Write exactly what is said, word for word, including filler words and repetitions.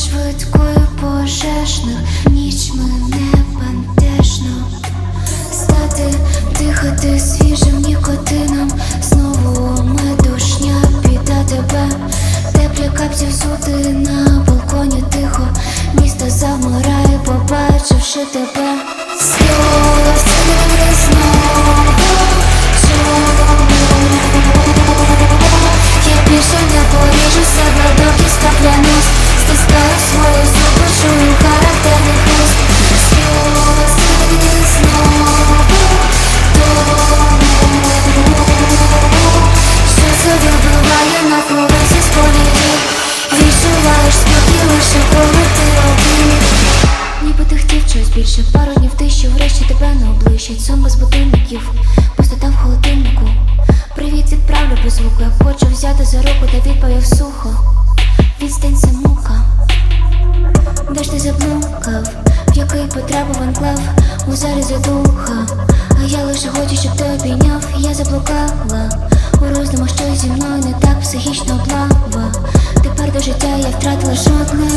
швидкою пожежних, ніч мене бентежно. Стати, дихати свіжим нікотином, знову медушня піда тебе. Теплі капці взути на балконі тихо, місто завмирає, побачивши тебе. Сльози знову я більше не поріжу себе до кісток, клянусь. Стискаю свої зуби, чую характерний хруст. Сльози знову тому, що себе вбиває на хвилинці з політів. Відчуваєш спокій лише коли ти один. Ніби ти хотів чогось більше, пару днів тиші, врешті тебе не облишить. Сон без будильників, пустота в холодильнику. Привіт відправлю без звуку, я хочу взяти за руку, та відповів сухо. Відстань це мука. Де ж ти заблукав, в який потрапив анклав у зарізі духа. А я лише хочу, щоб ти обійняв. Я заблукала у роздумах, що зі мною не так, психічна облава. Тепер до життя я втратила жодне